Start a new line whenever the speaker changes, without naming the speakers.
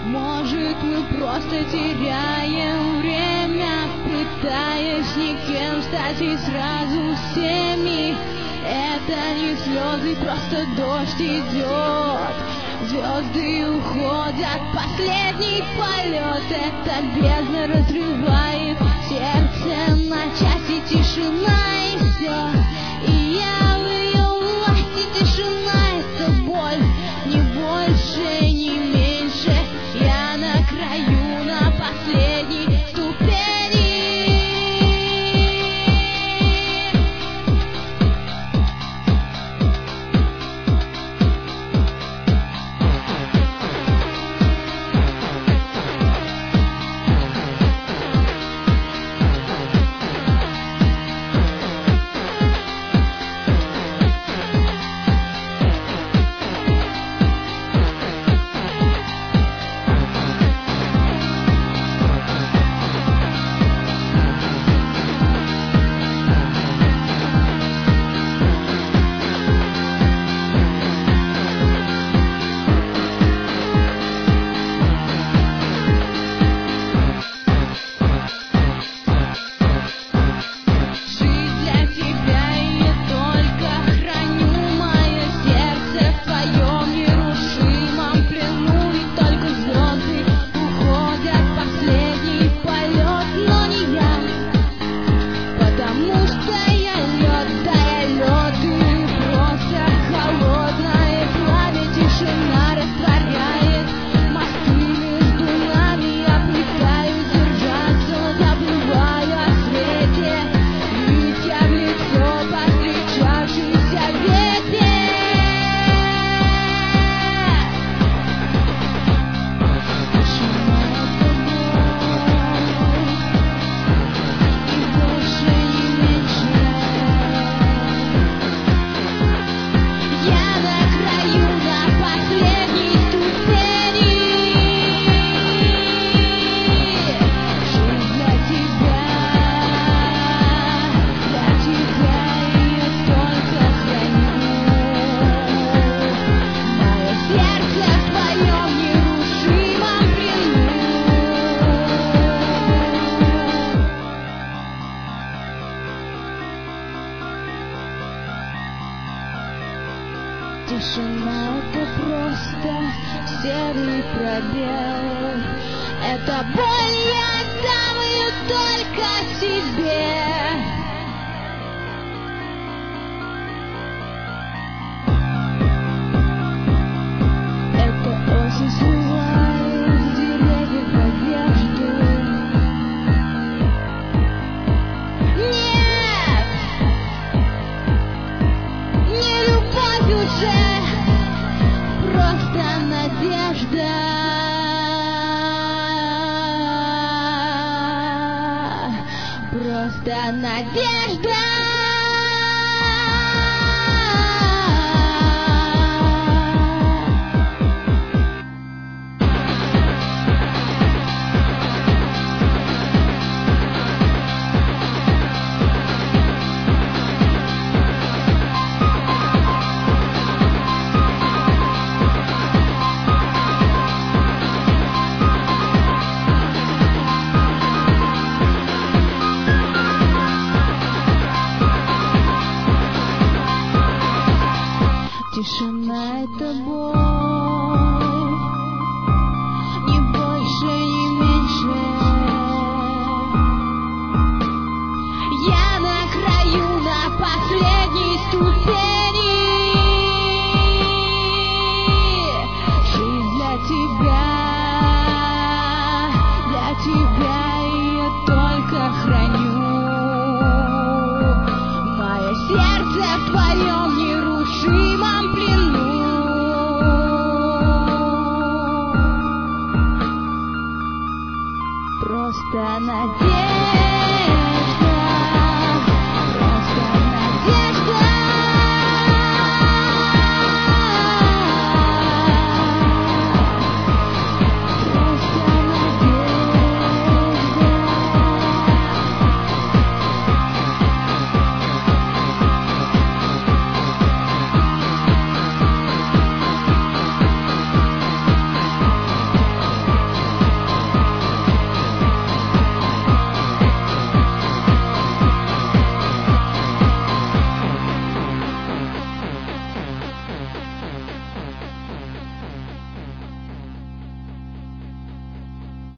Может, мы просто теряем время, пытаясь никем стать и сразу всеми. Это не слезы, просто дождь идет. Звезды уходят, последний полет. Эта бездна разрывает сердце на части, тишина и все. И я в ее власти, тишина — это боль, не больше, не меньше. Я на краю, на последней ступени. Тишина — это просто серый пробел. Это боль, я отдам ее только тебе. Это осень срывает с деревьев одежду. Нет, не любовь уже, просто надежда. Просто надежда. Тишина — это боль.